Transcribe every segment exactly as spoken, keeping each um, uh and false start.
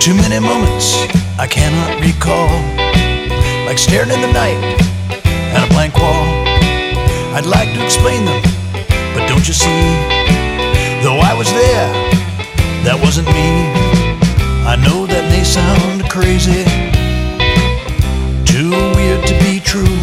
Too many moments I cannot recall, like staring in the night at a blank wall. I'd like to explain them, but don't you see? Though I was there, that wasn't me. I know that may sound crazy, too weird to be true.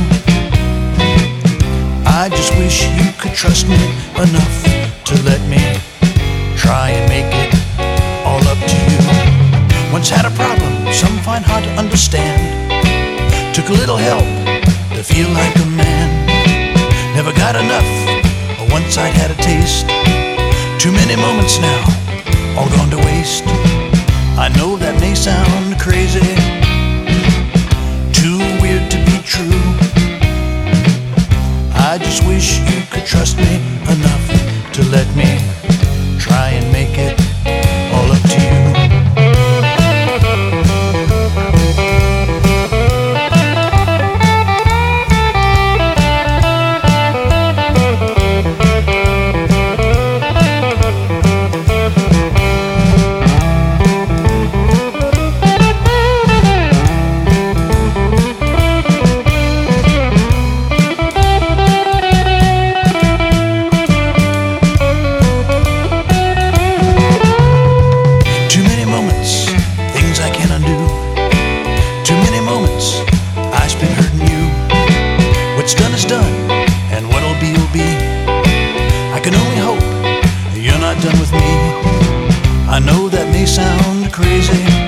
I just wish you could trust me enough to let me try and make it all up to you. Once had a problem some find hard to understand. Took a little help to feel like a man. Never got enough, or once I'd had a taste. Too many moments now, all gone to waste. I know that may sound crazy, too weird to be true. I just wish you could trust me enough to let me try and make it all up to you. What's done is done, and what'll be will be. I can only hope you're not done with me. I know that may sound crazy,